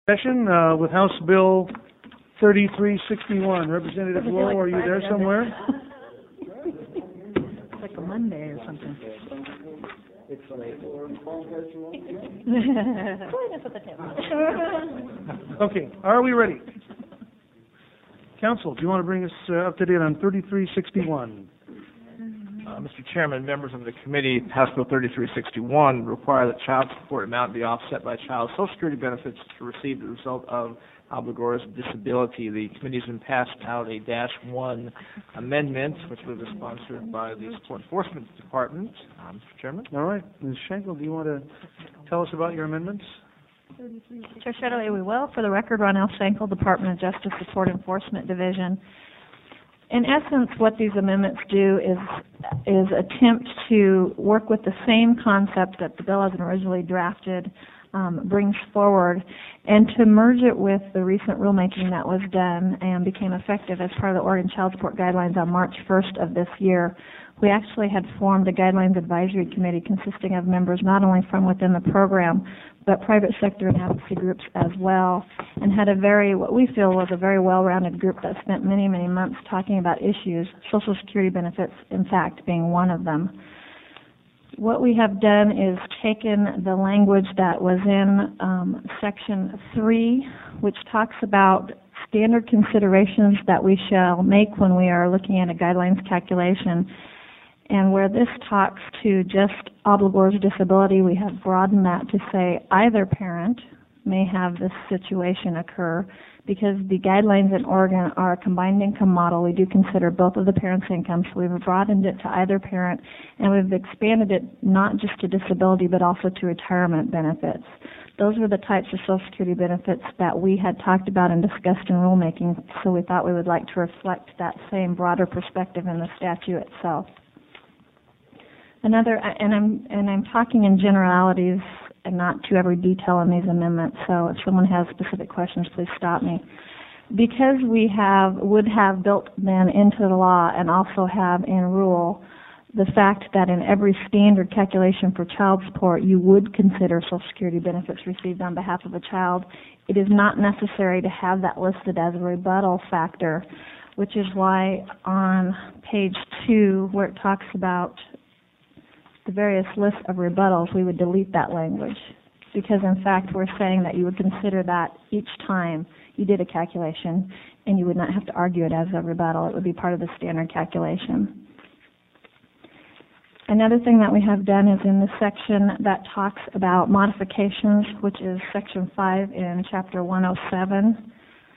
Session with House Bill 3361. Representative Lowe, are you there somewhere? It's like a Monday or something. Okay, are we ready? Council, do you want to bring us up to date on 3361? Mr. Chairman, members of the committee, House Bill 3361 require that child support amount be offset by child Social Security benefits to receive the result of obligor's disability. The committee has been passed out a -1 amendment, which was sponsored by the Support Enforcement Department. Mr. Chairman. All right. Ms. Schenkel, do you want to tell us about your amendments? Chair Shadoway, we will. For the record, Ronell Schenkel, Department of Justice Support Enforcement Division. In essence, what these amendments do is attempt to work with the same concept that the bill as originally drafted brings forward, and to merge it with the recent rulemaking that was done and became effective as part of the Oregon Child Support Guidelines on March 1st of this year. We actually had formed a Guidelines Advisory Committee consisting of members not only from within the program, but private sector and advocacy groups as well, and had what we feel was a very well-rounded group that spent many, many months talking about issues, Social Security benefits, in fact, being one of them. What we have done is taken the language that was in Section 3, which talks about standard considerations that we shall make when we are looking at a guidelines calculation, and where this talks to just obligor's disability, we have broadened that to say either parent may have this situation occur, because the guidelines in Oregon are a combined income model. We do consider both of the parents' incomes, so we've broadened it to either parent, and we've expanded it not just to disability but also to retirement benefits. Those were the types of Social Security benefits that we had talked about and discussed in rulemaking, so we thought we would like to reflect that same broader perspective in the statute itself. I'm talking in generalities and not to every detail in these amendments, so if someone has specific questions, please stop me. Because we would have built then into the law and also have in rule the fact that in every standard calculation for child support you would consider Social Security benefits received on behalf of a child, it is not necessary to have that listed as a rebuttal factor, which is why on page 2, where it talks about the various lists of rebuttals, we would delete that language, because in fact we're saying that you would consider that each time you did a calculation, and you would not have to argue it as a rebuttal. It would be part of the standard calculation. Another thing that we have done is in the section that talks about modifications, which is section 5 in chapter 107.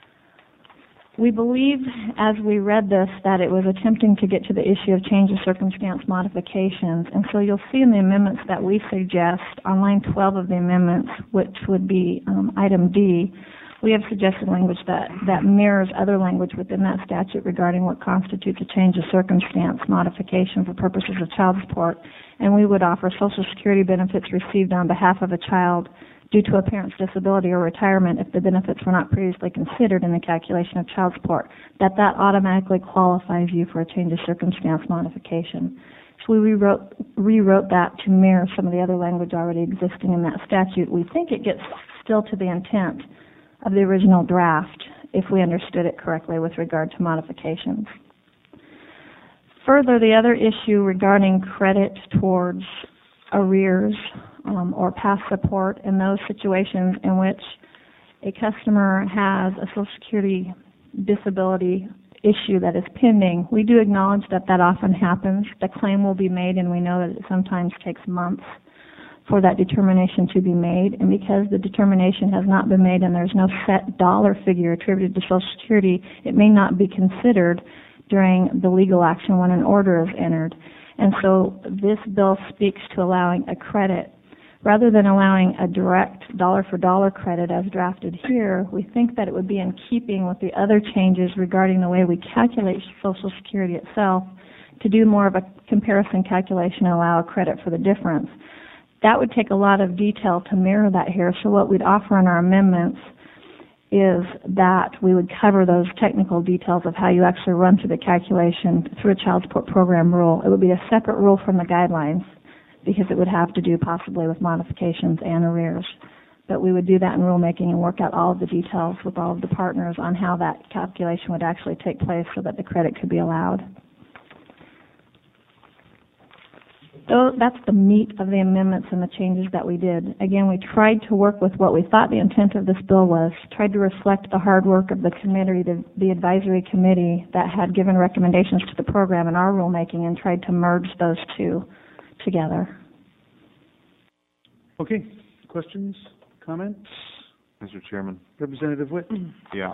We believe, as we read this, that it was attempting to get to the issue of change of circumstance modifications. And so you'll see in the amendments that we suggest, on line 12 of the amendments, which would be item D, we have suggested language that mirrors other language within that statute regarding what constitutes a change of circumstance modification for purposes of child support. And we would offer Social Security benefits received on behalf of a child due to a parent's disability or retirement if the benefits were not previously considered in the calculation of child support, that automatically qualifies you for a change of circumstance modification. So we rewrote that to mirror some of the other language already existing in that statute. We think it gets still to the intent of the original draft if we understood it correctly with regard to modifications. Further, the other issue regarding credit towards arrears or past support in those situations in which a customer has a Social Security disability issue that is pending, we do acknowledge that often happens. The claim will be made, and we know that it sometimes takes months for that determination to be made. And because the determination has not been made and there's no set dollar figure attributed to Social Security, it may not be considered during the legal action when an order is entered. And so this bill speaks to allowing a credit. Rather than allowing a direct dollar-for-dollar credit as drafted here, we think that it would be in keeping with the other changes regarding the way we calculate Social Security itself to do more of a comparison calculation and allow a credit for the difference. That would take a lot of detail to mirror that here, so what we'd offer in our amendments is that we would cover those technical details of how you actually run through the calculation through a child support program rule. It would be a separate rule from the guidelines, because it would have to do possibly with modifications and arrears. but we would do that in rulemaking and work out all of the details with all of the partners on how that calculation would actually take place so that the credit could be allowed. So that's the meat of the amendments and the changes that we did. Again, we tried to work with what we thought the intent of this bill was, tried to reflect the hard work of the committee, the advisory committee that had given recommendations to the program in our rulemaking, and tried to merge those two together. Okay, questions, comments? Mr. Chairman. Representative Witt. Yeah,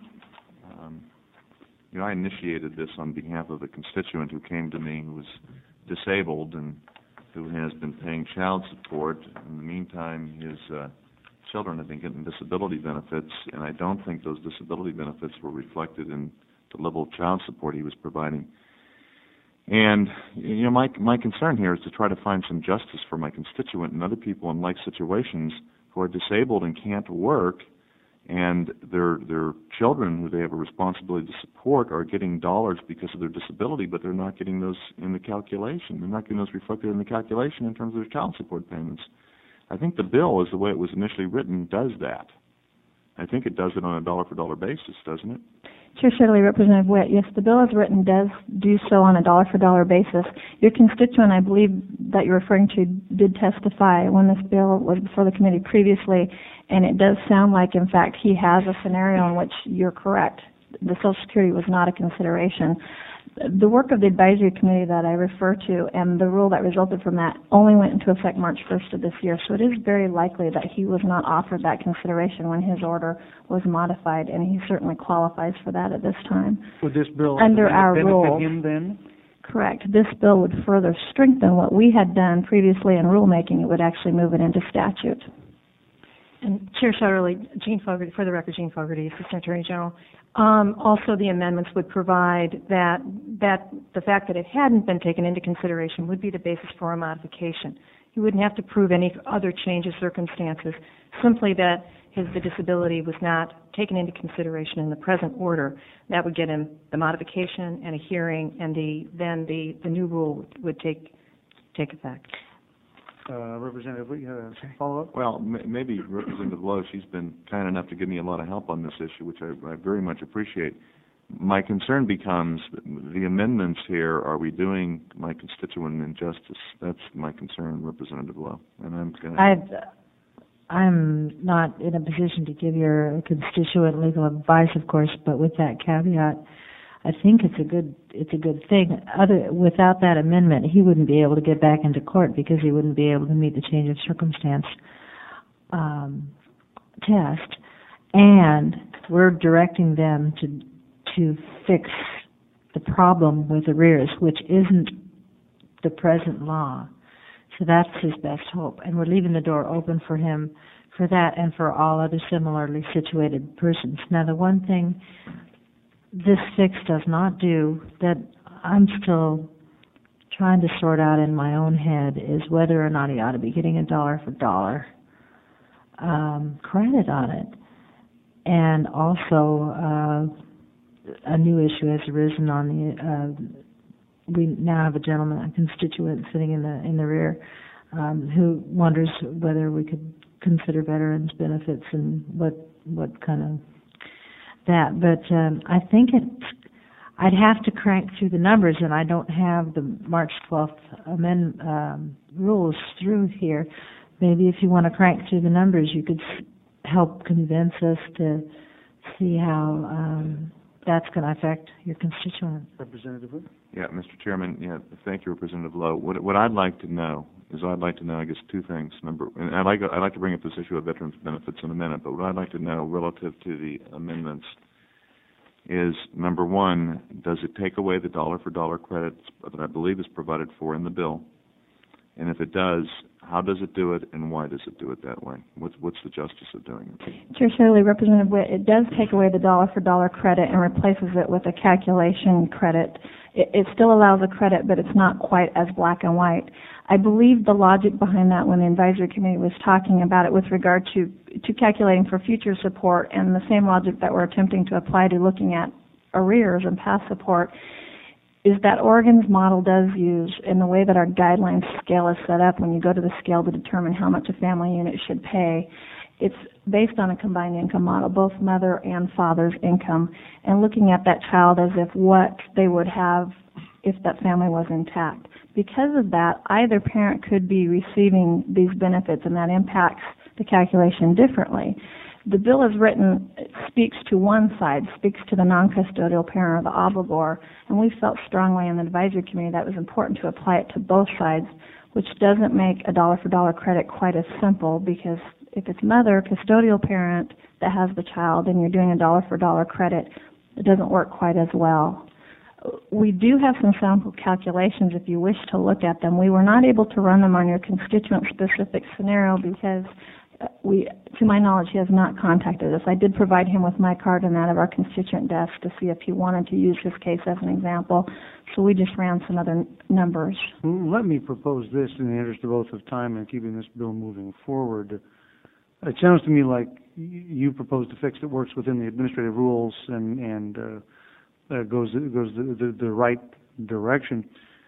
I initiated this on behalf of a constituent who came to me who was disabled and who has been paying child support. In the meantime, his children have been getting disability benefits, and I don't think those disability benefits were reflected in the level of child support he was providing. And, my concern here is to try to find some justice for my constituent and other people in like situations who are disabled and can't work, and their children who they have a responsibility to support are getting dollars because of their disability, but they're not getting those in the calculation. They're not getting those reflected in the calculation in terms of their child support payments. I think the bill, as the way it was initially written, does that. I think it does it on a dollar-for-dollar basis, doesn't it? Chair Shirley, Representative Witt, yes, the bill as written does do so on a dollar-for-dollar basis. Your constituent, I believe, that you're referring to did testify when this bill was before the committee previously, and it does sound like, in fact, he has a scenario in which you're correct. The Social Security was not a consideration. The work of the advisory committee that I refer to and the rule that resulted from that only went into effect March 1st of this year, so it is very likely that he was not offered that consideration when his order was modified, and he certainly qualifies for that at this time. Would this bill under our benefit rules him then? Correct. This bill would further strengthen what we had done previously in rulemaking. It would actually move it into statute. And Chair Shirley, Jean Fogarty, for the record, Jean Fogarty, Assistant Attorney General. Also, the amendments would provide that the fact that it hadn't been taken into consideration would be the basis for a modification. He wouldn't have to prove any other change of circumstances, simply that the disability was not taken into consideration in the present order. That would get him the modification and a hearing, and then the new rule would take effect. Representative, you have a follow-up? Well, maybe Representative Lowe, she's been kind enough to give me a lot of help on this issue, which I very much appreciate. My concern becomes the amendments here, are we doing my constituent injustice? That's my concern, Representative Lowe. And I'm not in a position to give your constituent legal advice, of course, but with that caveat, I think it's a good thing. Without that amendment, he wouldn't be able to get back into court because he wouldn't be able to meet the change of circumstance test. And we're directing them to fix the problem with arrears, which isn't the present law. So that's his best hope. And we're leaving the door open for him for that and for all other similarly situated persons. Now, the one thing this fix does not do that I'm still trying to sort out in my own head is whether or not he ought to be getting a dollar-for-dollar credit on it. And also, a new issue has arisen on the, we now have a gentleman, a constituent sitting in the rear, who wonders whether we could consider veterans benefits and what kind of that. But I think I'd have to crank through the numbers, and I don't have the March 12th rules through here. Maybe if you want to crank through the numbers, you could help convince us to see how that's going to affect your constituent. Representative Wood? Yeah, Mr. Chairman, thank you, Representative Lowe. What I'd like to know is I guess, two things. And I'd like to bring up this issue of veterans benefits in a minute, but what I'd like to know relative to the amendments is, number one, does it take away the dollar-for-dollar credit that I believe is provided for in the bill? And if it does, how does it do it, and why does it do it that way? What's the justice of doing it? Chair Shirley, Representative Witt, it does take away the dollar-for-dollar credit and replaces it with a calculation credit. It still allows a credit, but it's not quite as black and white. I believe the logic behind that when the advisory committee was talking about it with regard to calculating for future support, and the same logic that we're attempting to apply to looking at arrears and past support, is that Oregon's model does use, in the way that our guidelines scale is set up, when you go to the scale to determine how much a family unit should pay, it's based on a combined income model, both mother and father's income, and looking at that child as if what they would have if that family was intact. Because of that, either parent could be receiving these benefits, and that impacts the calculation differently. The bill as written speaks to one side, speaks to the non-custodial parent or the obligor, and we felt strongly in the advisory committee that it was important to apply it to both sides, which doesn't make a dollar-for-dollar credit quite as simple, because if it's mother, custodial parent that has the child, and you're doing a dollar-for-dollar credit, it doesn't work quite as well. We do have some sample calculations if you wish to look at them. We were not able to run them on your constituent-specific scenario because to my knowledge, he has not contacted us. I did provide him with my card and that of our constituent desk to see if he wanted to use his case as an example. So we just ran some other numbers. Let me propose this in the interest of both of time and keeping this bill moving forward. It sounds to me like you propose to fix that works within the administrative rules and goes the right direction.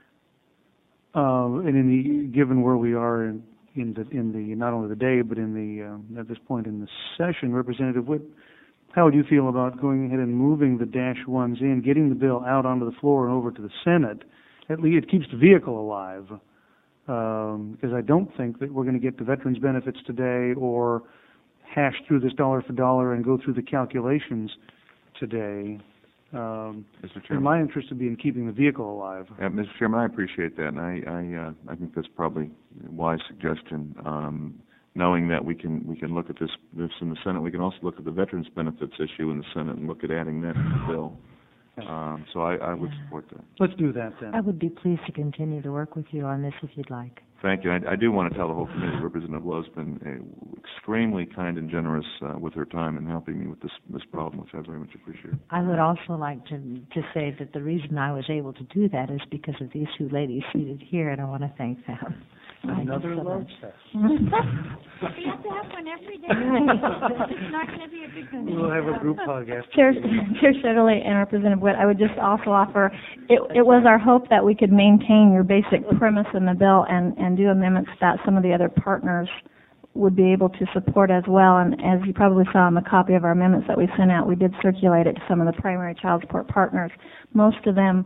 And given where we are in the not only the day but in the at this point in the session, Representative Witt, how would you feel about going ahead and moving the -1s in, getting the bill out onto the floor and over to the Senate? At least it keeps the vehicle alive, because I don't think that we're going to get to veterans benefits today or hash through this dollar for dollar and go through the calculations today. Mr. Chairman, and my interest would be in keeping the vehicle alive. Mr. Chairman, I appreciate that, and I think that's probably a wise suggestion. Knowing that we can look at this in the Senate, we can also look at the veterans benefits issue in the Senate and look at adding that to the bill. So I would support that. Let's do that then. I would be pleased to continue to work with you on this if you'd like. Thank you. I do want to tell the whole committee Representative Lowe's been extremely kind and generous with her time in helping me with this problem, which I very much appreciate. I would also like to say that the reason I was able to do that is because of these two ladies seated here, and I want to thank them. Another love fest. You have to have one every day. It's not going to be a big one. We'll have a group hug after. Chair Shetterly and Representative Witt, I would just also offer, it was our hope that we could maintain your basic premise in the bill and do amendments that some of the other partners would be able to support as well. And as you probably saw in the copy of our amendments that we sent out, we did circulate it to some of the primary child support partners. Most of them,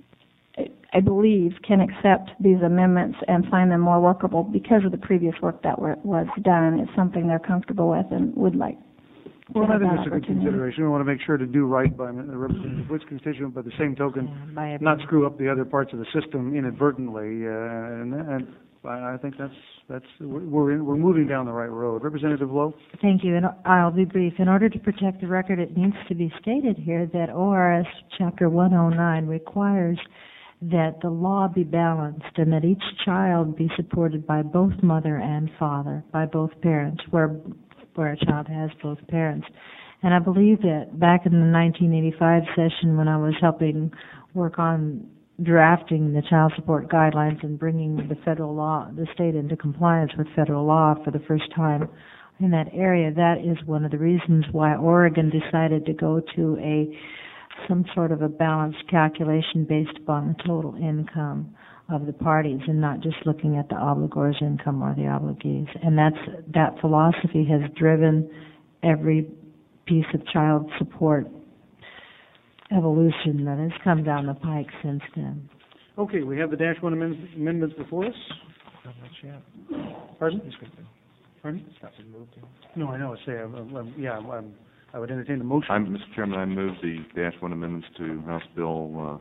I believe, can accept these amendments and find them more workable because of the previous work that was done. It's something they're comfortable with and would like to Well, I have think that it's a good opportunity. consideration. We want to make sure to do right by Representative Witt's constituent, by the same token, not screw up the other parts of the system inadvertently. And I think we're moving down the right road. Representative Lowe? Thank you, and I'll be brief. In order to protect the record, it needs to be stated here that ORS Chapter 109 requires that the law be balanced and that each child be supported by both mother and father, by both parents, where a child has both parents. And I believe that back in the 1985 session when I was helping work on drafting the child support guidelines and bringing the federal law, the state into compliance with federal law for the first time in that area, that is one of the reasons why Oregon decided to go to some sort of a balanced calculation based upon the total income of the parties and not just looking at the obligor's income or the obligees. And that philosophy has driven every piece of child support evolution that has come down the pike since then. Okay, we have the -1 amendments before us. Pardon? Pardon? No, I know. I would entertain a motion. Mr. Chairman, I move the -1 amendments to House Bill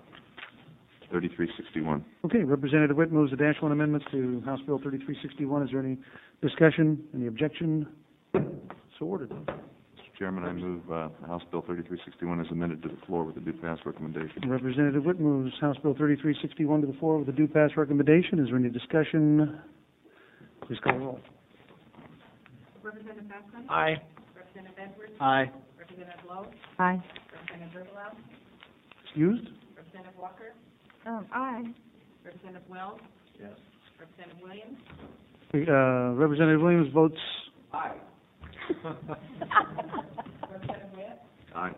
3361. Okay, Representative Witt moves the -1 amendments to House Bill 3361. Is there any discussion, any objection? So ordered. Mr. Chairman, I move House Bill 3361 is amended to the floor with a due pass recommendation. Representative Witt moves House Bill 3361 to the floor with a due pass recommendation. Is there any discussion? Please call the roll. Representative Bethlen? Aye. Representative Edwards? Aye. Representative Lowe? Aye. Representative Bergelau? Excused? Representative Walker? Aye. Representative Wells? Yes. Representative Williams? Representative Williams votes Aye. Representative Witt? Aye.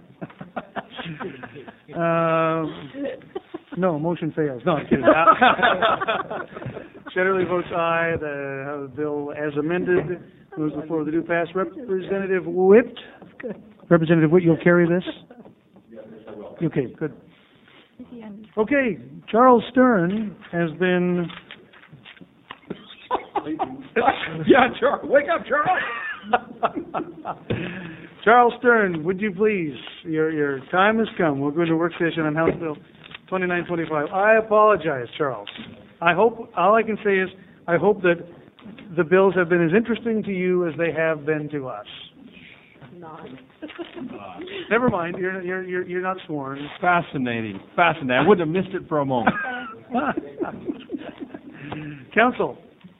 no, motion fails. No, I'm kidding. Shetterly votes aye. The bill as amended Moves to the floor with the due pass. Representative Witt? Representative Witt, you'll carry this? Yes, I will. Okay, good. Okay, Charles Stern has been... Yeah, Charles. Wake up, Charles. Charles Stern, would you please? Your time has come. We're going to work session on House Bill 2925. I apologize, Charles. All I can say is, I hope that the bills have been as interesting to you as they have been to us. Never mind. You're not sworn. Fascinating. I wouldn't have missed it for a moment. Counsel.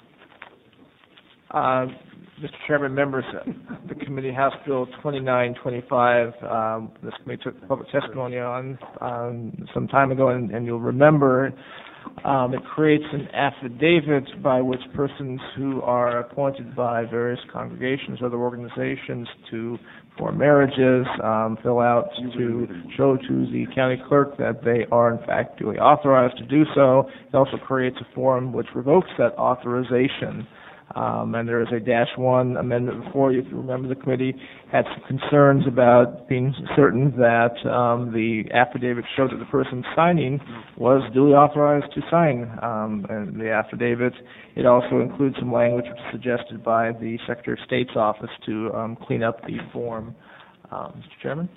Mr. Chairman, members of the committee, House Bill 2925, this committee took public testimony on some time ago, and you'll remember it creates an affidavit by which persons who are appointed by various congregations or other organizations to form marriages fill out to show to the county clerk that they are in fact duly authorized to do so. It also creates a form which revokes that authorization. And there is a -1 amendment before you. If you remember, the committee had some concerns about being certain that the affidavit showed that the person signing was duly authorized to sign and the affidavit. It also includes some language which is suggested by the Secretary of State's office to clean up the form. Mr. Chairman?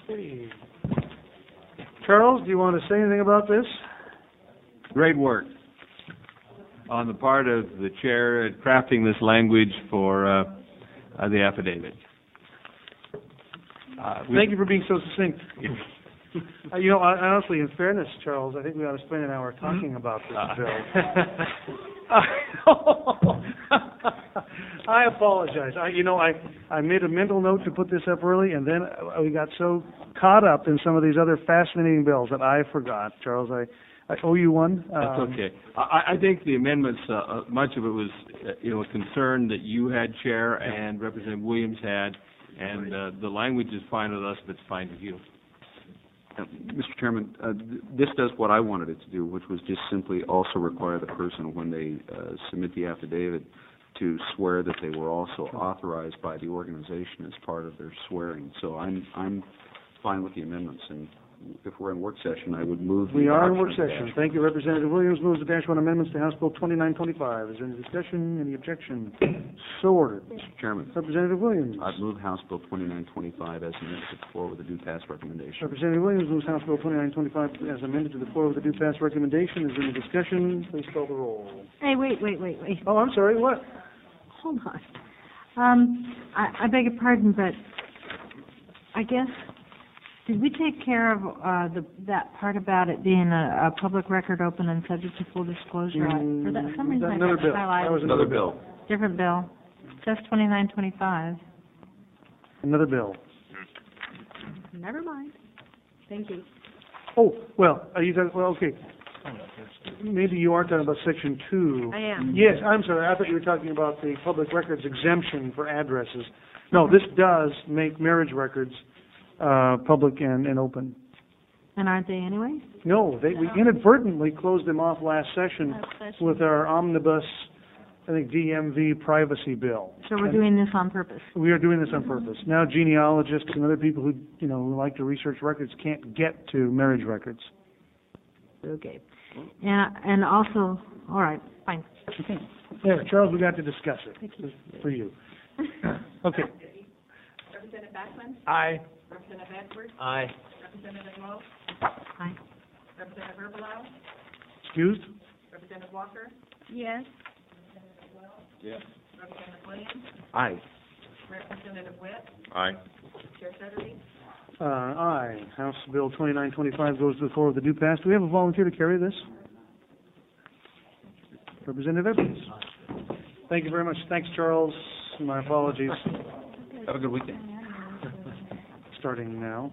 Charles, do you want to say anything about this? Great work on the part of the chair at crafting this language for the affidavit. Thank you for being so succinct. Honestly, in fairness, Charles, I think we ought to spend an hour talking about this bill. I apologize. I made a mental note to put this up early, and then we got so caught up in some of these other fascinating bills that I forgot. Charles, I owe you one. That's okay. I think the amendments, much of it was, a concern that you had, Chair, and Representative Williams had, and the language is fine with us, but it's fine with you. Mr. Chairman, this does what I wanted it to do, which was just simply also require the person, when they submit the affidavit, to swear that they were also authorized by the organization as part of their swearing. So I'm fine with the amendments, and if we're in work session, I would move. We are in work session. Thank you, Representative Williams. Moves the -1 amendments to House Bill 2925. Is there any discussion? Any objection? So ordered. Mr. Chairman, Representative Williams. I'd move House Bill 2925 as amended to the floor with a due pass recommendation. Representative Williams moves House Bill 2925 as amended to the floor with a due pass recommendation. Is there any discussion? Please call the roll. Hey, wait. Oh, I'm sorry. What? Hold on. I beg your pardon, but I guess, did we take care of that part about it being a public record open and subject to full disclosure? For that, some reason Another bill. That was another bill. Different bill. It says 2925. Another bill. Never mind. Thank you. Oh, well, are you talking, well, okay. Maybe you are talking about Section 2. I am. Yes, I'm sorry. I thought you were talking about the public records exemption for addresses. No, this does make marriage records public and open. And aren't they anyway? No, we inadvertently closed them off last session with our omnibus, I think, DMV privacy bill. So we're doing this on purpose? We are doing this on purpose. Now genealogists and other people who like to research records can't get to marriage records. Okay. And also, all right, fine. Okay. There, Charles, we got to discuss it. Thank you. For you. Okay. Representative Backman? Aye. Representative Edwards? Aye. Representative Lowe? Aye. Representative Verbelau? Excused? Representative Walker? Yes. Representative Wells? Yes. Representative Williams? Aye. Representative Witt? Aye. Chair Shetterly? Aye. House Bill 2925 goes to the floor with a due pass. Do we have a volunteer to carry this? Representative Edwards. Thank you very much. Thanks, Charles. My apologies. Have a good weekend. Starting now.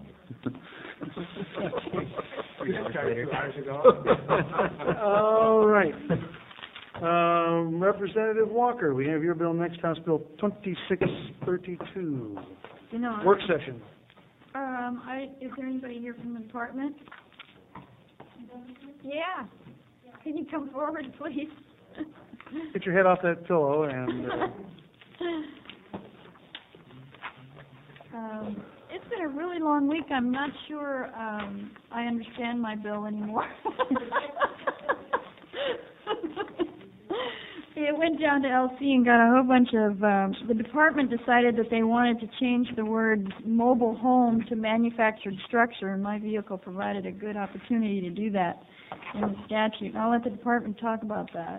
All right. Representative Walker, we have your bill next, House Bill 2632. Work session. Is there anybody here from the department? Yeah. Can you come forward, please? Get your head off that pillow and It's been a really long week. I'm not sure I understand my bill anymore. It went down to LC and got a whole bunch of, the department decided that they wanted to change the word mobile home to manufactured structure, and my vehicle provided a good opportunity to do that in the statute. And I'll let the department talk about that.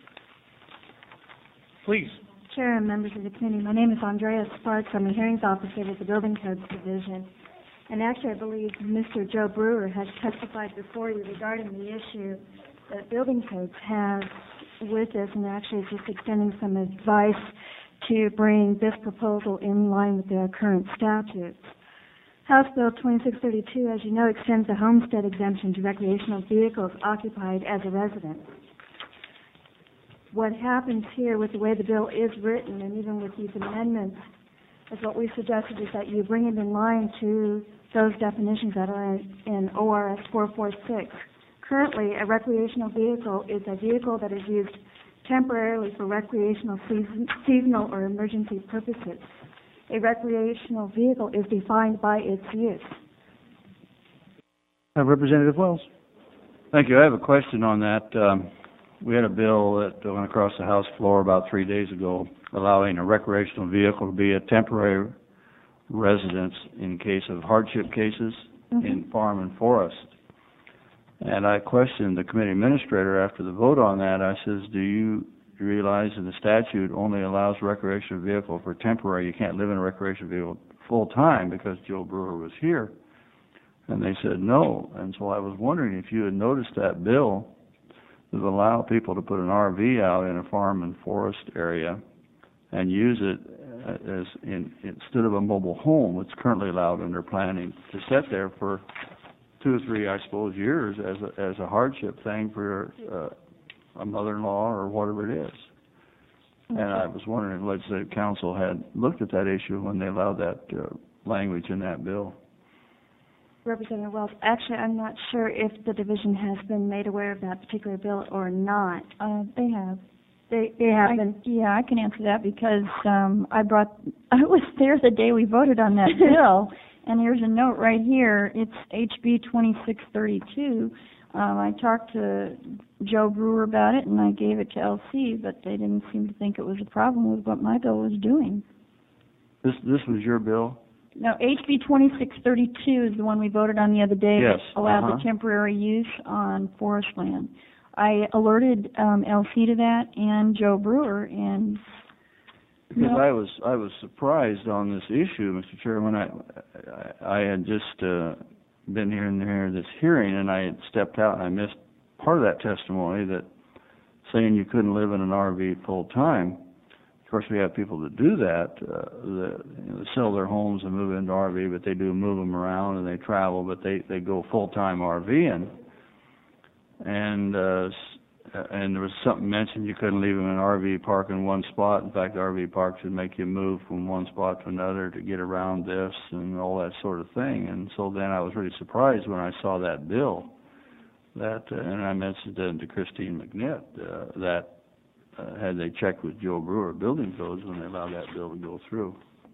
Please. Chair and members of the committee, my name is Andrea Sparks. I'm a hearings officer with the Building Codes Division. And actually, I believe Mr. Joe Brewer has testified before you regarding the issue that Building Codes has with this, and actually is just extending some advice to bring this proposal in line with the current statutes. House Bill 2632, as you know, extends the homestead exemption to recreational vehicles occupied as a residence. What happens here with the way the bill is written, and even with these amendments, is what we suggested is that you bring it in line to those definitions that are in ORS 446. Currently, a recreational vehicle is a vehicle that is used temporarily for recreational, seasonal, or emergency purposes. A recreational vehicle is defined by its use. Representative Wells. Thank you. I have a question on that. We had a bill that went across the House floor about 3 days ago allowing a recreational vehicle to be a temporary residence in case of hardship cases in farm and forest. And I questioned the committee administrator after the vote on that. I says, do you realize that the statute only allows recreational vehicle for temporary? You can't live in a recreational vehicle full time because Joe Brewer was here. And they said no. And so I was wondering if you had noticed that bill that would allow people to put an RV out in a farm and forest area and use it as instead of a mobile home, it's currently allowed under planning to sit there for 2 or 3, I suppose, years as a hardship thing for a mother-in-law or whatever it is. And I was wondering if the Legislative Council had looked at that issue when they allowed that language in that bill. Representative Wells, actually, I'm not sure if the division has been made aware of that particular bill or not. They have. They have been. Yeah, I can answer that because I was there the day we voted on that bill, and here's a note right here. It's HB 2632. I talked to Joe Brewer about it, and I gave it to LC, but they didn't seem to think it was a problem with what my bill was doing. This was your bill? No, HB 2632 is the one we voted on the other day. Yes. That allowed the temporary use on forest land. I alerted LC to that and Joe Brewer, and because I was surprised on this issue, Mr. Chairman. I had just been here in this hearing, and I had stepped out, and I missed part of that testimony that saying you couldn't live in an RV full time. Of course, we have people that do that, that sell their homes and move into RV, but they do move them around and they travel, but they go full-time RVing. And there was something mentioned you couldn't leave them in an RV park in one spot. In fact, the RV park should make you move from one spot to another to get around this and all that sort of thing. And so then I was really surprised when I saw that bill. And I mentioned it to Christine McNitt that had they checked with Joe Brewer Building Codes when they allowed that bill to go through.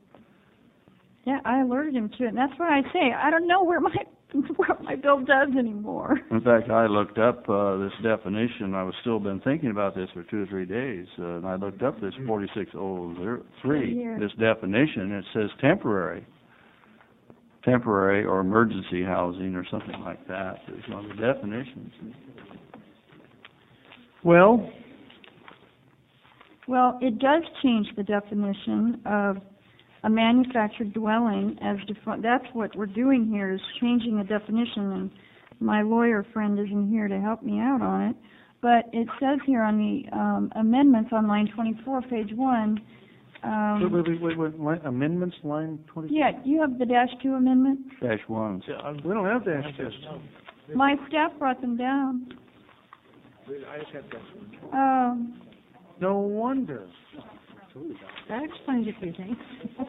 Yeah, I alerted him to it, and that's what I say. I don't know what my bill does anymore. In fact, I looked up this definition. I was still been thinking about this for 2 or 3 days, and I looked up this 46003, this definition. It says temporary or emergency housing or something like that. It's one of the definitions. Well, it does change the definition of a manufactured dwelling as defined. That's what we're doing here, is changing the definition, and my lawyer friend isn't here to help me out on it. But it says here on the amendments on line 24, page 1. Wait. Amendments, line 24? Yeah, you have the -2 amendment? -1s. We don't have -2s. My staff brought them down. I just have -1. No wonder. That explains a few things.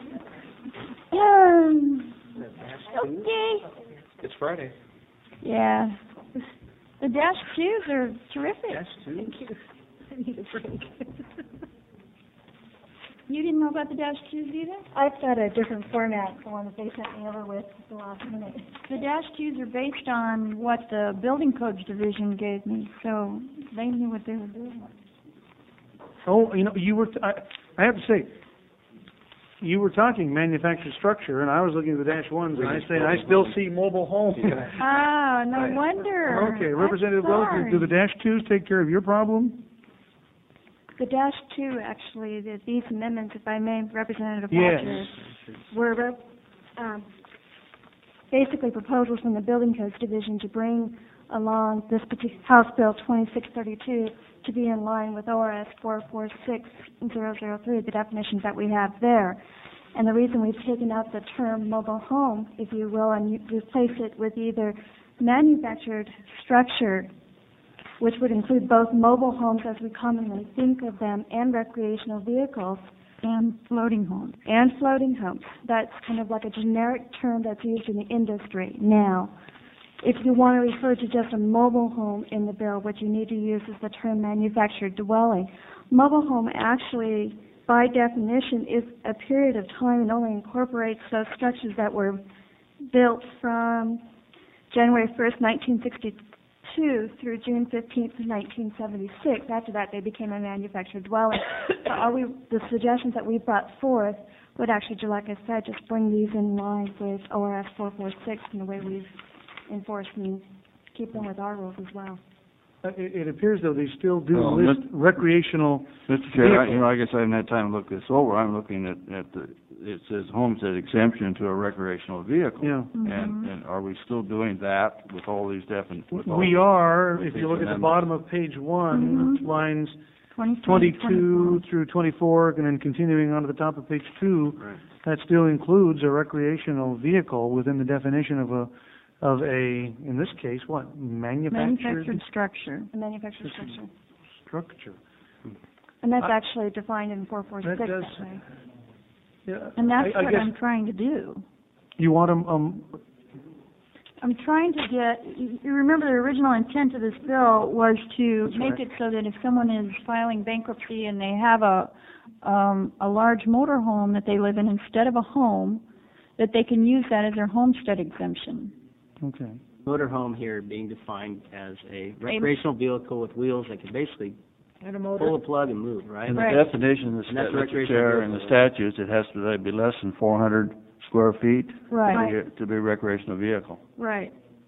Okay. It's Friday. Yeah. The -2s are terrific. -2? Thank you. I need a break. You didn't know about the -2s either? I've got a different format, the one that they sent me over with at the last minute. The -2s are based on what the Building Codes Division gave me, so they knew what they were doing. Oh, you were, I have to say, you were talking manufactured structure, and I was looking at the -1s, and I still see mobile home. Ah, no wonder. Okay, Representative Wells, do the -2s take care of your problem? The -2, actually, these amendments, if I may, Representative Yes. Walker, were basically proposals from the Building Codes Division to bring along this particular House Bill 2632 to be in line with ORS 446003, the definitions that we have there. And the reason we've taken out the term mobile home, if you will, and you replace it with either manufactured structure, which would include both mobile homes as we commonly think of them and recreational vehicles. And floating homes. And floating homes. That's kind of like a generic term that's used in the industry. Now, if you want to refer to just a mobile home in the bill, what you need to use is the term manufactured dwelling. Mobile home actually, by definition, is a period of time and only incorporates those structures that were built from January 1st, 1962 through June 15th, 1976. After that, they became a manufactured dwelling. So the suggestions that we brought forth would actually, like I said, just bring these in line with ORS 446 and the way we've enforced and keep them with our rules as well. It appears, though, they still do list recreational Mr. Chair, I guess I haven't had time to look this over. I'm looking at it says homestead exemption to a recreational vehicle. Yeah. And are we still doing that with all these definitions? We are, if you look at the bottom of page 1, lines 22 through 24, and then continuing on to the top of page 2, that still includes a recreational vehicle within the definition of a, in this case, what? Manufactured structure. A manufactured structure. Structure. And that's actually defined in 446 that does, that way. Yeah, And that's I what guess I'm trying to do. you want I'm trying to you remember the original intent of this bill was to make it so that if someone is filing bankruptcy and they have a large motor home that they live in instead of a home, that they can use that as their homestead exemption. Okay. Motorhome here being defined as a recreational vehicle with wheels that can basically pull a plug and move, right? In the definition, Mr. Chair, in the statutes, it has to be less than 400 square feet to be a recreational vehicle. Right.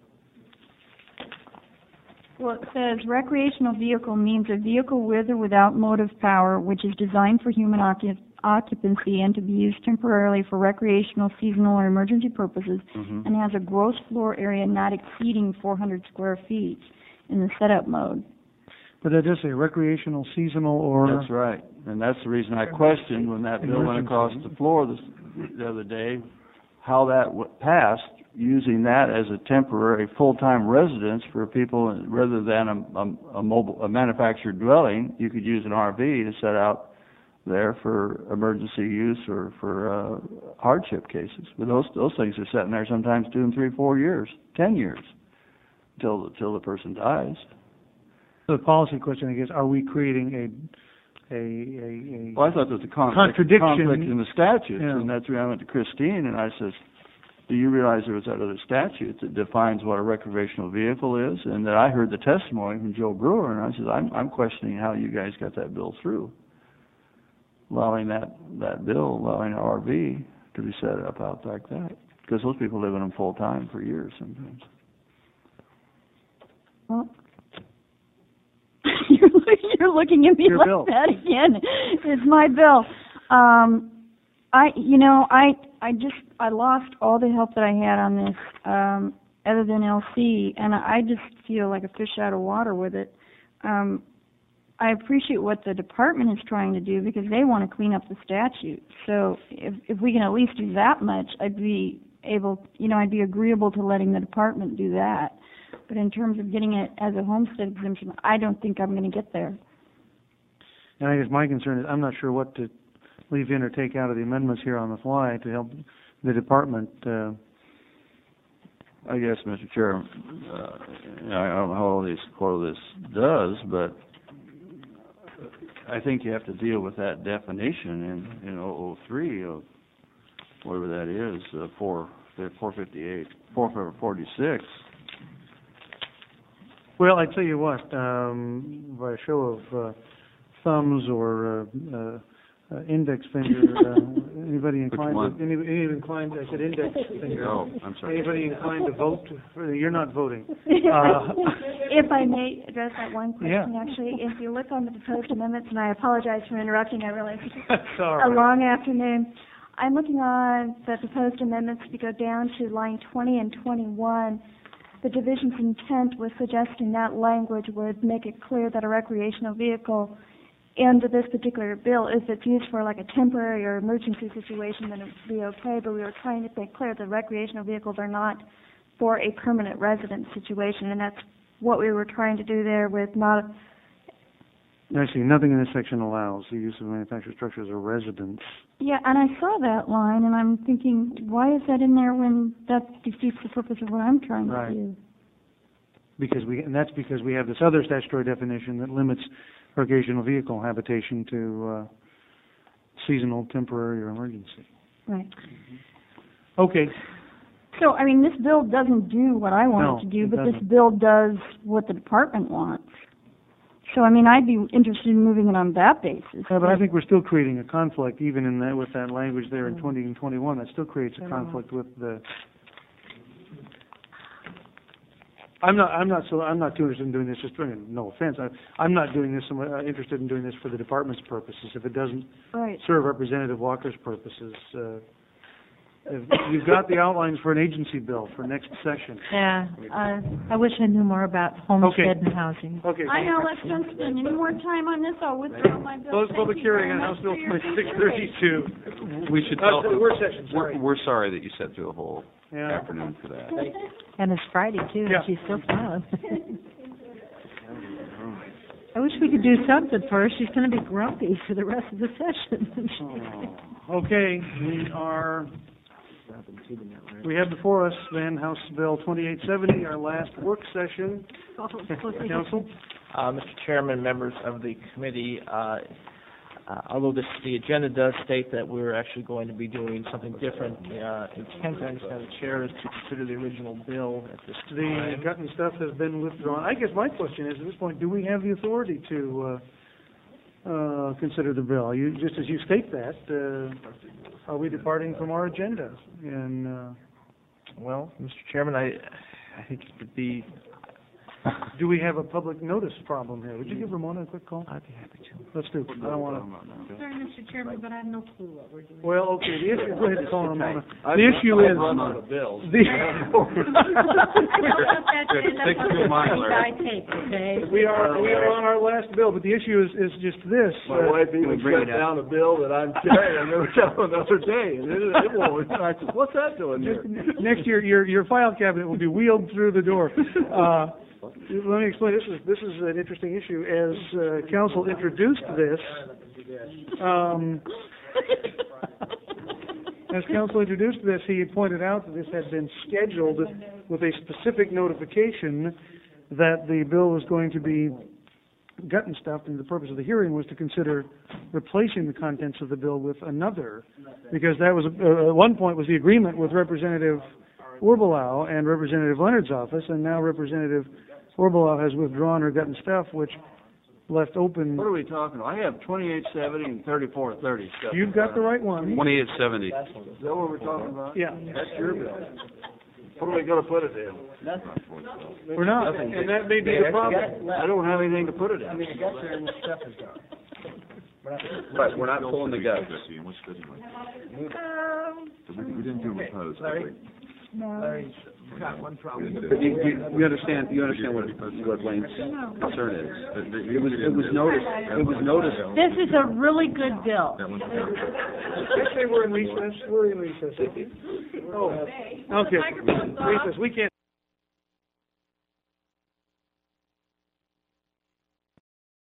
Well, it says recreational vehicle means a vehicle with or without motive power which is designed for human occupancy and to be used temporarily for recreational, seasonal, or emergency purposes and has a gross floor area not exceeding 400 square feet in the setup mode. But that does say recreational, seasonal, or... That's right. And that's the reason I questioned when that bill went across the floor the other day, how that passed, using that as a temporary full-time residence for people rather than a manufactured dwelling. You could use an RV to set out there for emergency use or for hardship cases. But those things are sitting there sometimes 2 and 3, 4 years, 10 years, till the person dies. The policy question, I guess, are we creating Well, I thought there was a conflict in the statutes, and that's where I went to Christine, and I says, do you realize there was that other statute that defines what a recreational vehicle is? And that I heard the testimony from Joe Brewer, and I said, I'm questioning how you guys got that bill through, allowing that bill, allowing an RV to be set up out like that, because those people live in them full time for years sometimes. Well, you're looking at me Your like bill. that again. It's my bill. I lost all the help that I had on this, other than LC, and I just feel like a fish out of water with it. I appreciate what the department is trying to do because they want to clean up the statute. So if we can at least do that much, I'd be agreeable to letting the department do that. But in terms of getting it as a homestead exemption, I don't think I'm going to get there. And I guess my concern is I'm not sure what to leave in or take out of the amendments here on the fly to help the department. I guess, Mr. Chair, I don't know how all this does, but I think you have to deal with that definition in 003 of whatever that is, 458, 446. Well, I tell you what, by a show of thumbs or index finger, anybody inclined? Any inclined? I said index finger. Oh, I'm sorry. Anybody inclined to vote? You're not voting. If I may address that one question, Yeah. actually, if you look on the proposed amendments, and I apologize for interrupting, I realize it's Sorry. a long afternoon. I'm looking on the proposed amendments to go down to line 20 and 21. The division's intent was suggesting that language would make it clear that a recreational vehicle under this particular bill, if it's used for like a temporary or emergency situation, then it would be okay, but we were trying to make clear that recreational vehicles are not for a permanent residence situation, and that's what we were trying to do there with not... I see. Nothing in this section allows the use of manufactured structures or residence. Yeah, and I saw that line, and I'm thinking, why is that in there when that defeats the purpose of what I'm trying Right. to do? That's because we have this other statutory definition that limits recreational vehicle habitation to seasonal, temporary, or emergency. Right. Okay. So, I mean, this bill doesn't do what I want No, it to do, it but this doesn't. bill does what the department wants. So, I mean, I'd be interested in moving it on that basis. But I think we're still creating a conflict, even in that, with that language there in 20 and 21. That still creates a conflict with the. I'm not too interested in doing this. Just no offense. I'm not doing this. I'm interested in doing this for the department's purposes. If it doesn't Right. serve Representative Walker's purposes, you've got the outlines for an agency bill for next session. Yeah, I wish I knew more about homestead and housing. Okay. I know, let's not spend any more time on this. I'll withdraw my bill. Close Thank public you hearing very on much House Bill for your 2632. We should tell them, Work session, sorry. we're sorry that you sat through a whole Yeah. afternoon for that. And it's Friday, too, Yeah. and she's still smiling. I wish we could do something for her. She's going to be grumpy for the rest of the session. Okay, we have before us then House Bill 2870, our last work session. Council? Mr. Chairman, members of the committee, although the agenda does state that we're actually going to be doing something different, intent, I understand the chair is to consider the original bill at this The time. Gutton stuff has been withdrawn. I guess my question is, at this point, do we have the authority to consider the bill? Just as you state that, are we departing from our agenda? And Well, Mr. Chairman, I think it would be... do we have a public notice problem here? Would you give Ramona a quick call? I'd be happy to. Let's do it. I don't want to. Sorry, Mr. Chairman, but I have no clue what we're doing. Well, okay. The issue. Go ahead and call Ramona. The issue is. Take two mine, Larry. We are on our last bill, but the issue is just this. My wife even shut down a bill that I'm carrying. I never tell another day. And it won't. I said, what's that doing here? Next year, your file cabinet will be wheeled through the door. Let me explain. This is an interesting issue. As council introduced this, he had pointed out that this had been scheduled with a specific notification that the bill was going to be Gutton stuffed, and the purpose of the hearing was to consider replacing the contents of the bill with another, because that was at one point was the agreement with Representative Orbelau and Representative Leonard's office, and now Representative Orbelau has withdrawn her Gutton stuff, which left open. What are we talking about? I have 2870 and 3430 stuff. You've got the right one. 2870. Is that what we're talking about? Yeah. That's your bill. What are we going to put it in? We're not, and that may be the problem. I don't have anything to put it in. I mean, the guts are in the stuff is gone. Right, we're not pulling the guts. We didn't do proposed, did we? No. Got one problem. But you understand what Wayne's concern is. It was noticed. This is a really good bill. Actually, we're in recess. Oh, okay. Recess. We can't.